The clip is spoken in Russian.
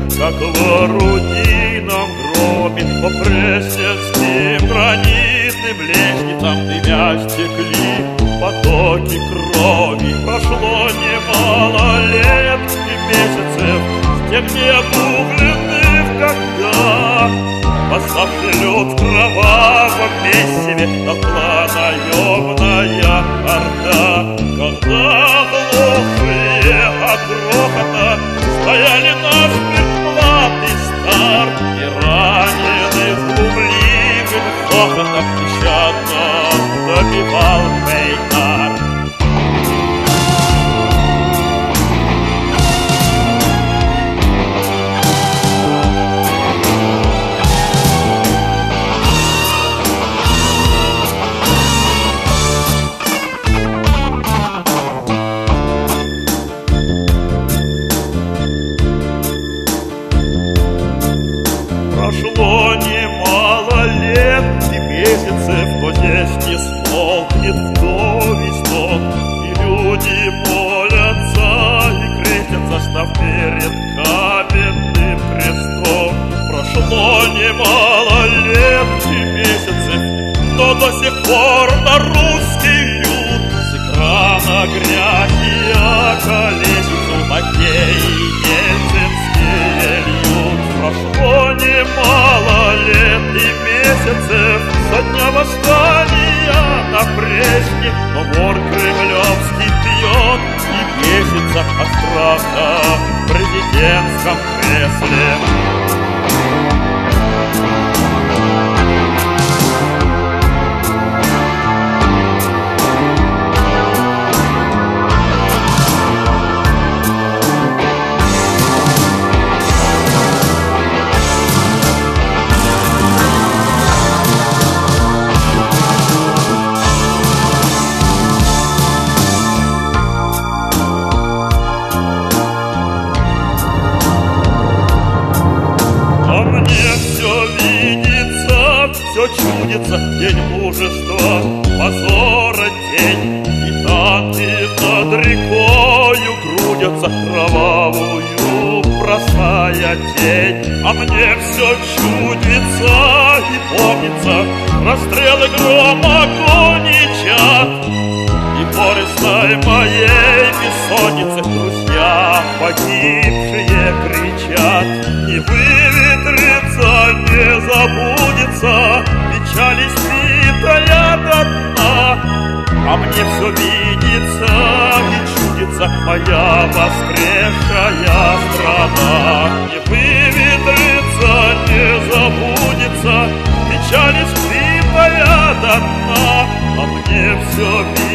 как в орудийном гробе. По пресненским гранитным лестницам дымя стекли потоки крови. Прошло немало лет и месяцев с тех необугленных, когда восставший лед в кровавом месиве толкла наемная орда. Когда глухие от грохота стояли насмерть млад и стар, и раненый с глумливым хохотом нещадно добивал Бейкар. Прошло немало лет и месяцев, но здесь не смолкнет вдовий стон, и люди молятся и крестятся, став перед каменным крестом. Прошло немало лет и месяцев, но до сих пор на русский люд с экрана грязь и околесицу лакеи ельцинские льют. Прошло немало лет и месяцев со дня восстания на Пресне, но вор кремлевский пьет и бесится от страха в президентском кресле. Все чудится, день мужества, позора тень, и танки над рекою грудятся кровавую, бросая тень. А мне все чудится и помнится расстрелы, гром, огонь и чад, и горестной моей бессонницы друзья погибшие кричат. Не выветрится, не забудется печаль избитая до дна, а мне все видится и чудится моя воскресшая страна. Не выветрится, не забудется печаль избитая до дна, а мне все видится